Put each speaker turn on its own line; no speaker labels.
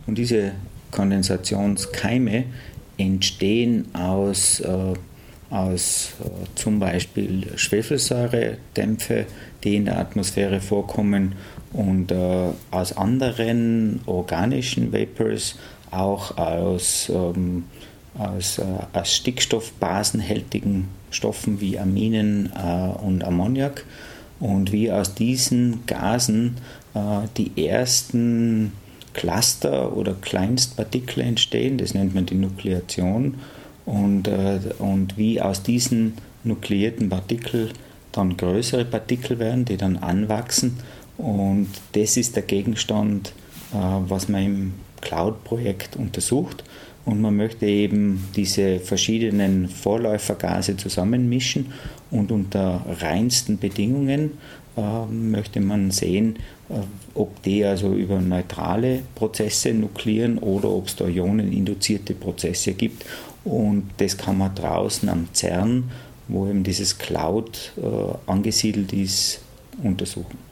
Und diese Kondensationskeime entstehen aus zum Beispiel Schwefelsäuredämpfe, die in der Atmosphäre vorkommen, und aus anderen organischen Vapors, auch aus stickstoffbasenhältigen Stoffen wie Aminen und Ammoniak, und wie aus diesen Gasen die ersten Cluster oder Kleinstpartikel entstehen, das nennt man die Nukleation, und wie aus diesen nukleierten Partikeln dann größere Partikel werden, die dann anwachsen, und das ist der Gegenstand, was man im Cloud-Projekt untersucht, und man möchte eben diese verschiedenen Vorläufergase zusammenmischen, und unter reinsten Bedingungen möchte man sehen, ob die also über neutrale Prozesse nuklieren oder ob es da ioneninduzierte Prozesse gibt, und das kann man draußen am CERN, wo eben dieses Cloud angesiedelt ist, untersuchen.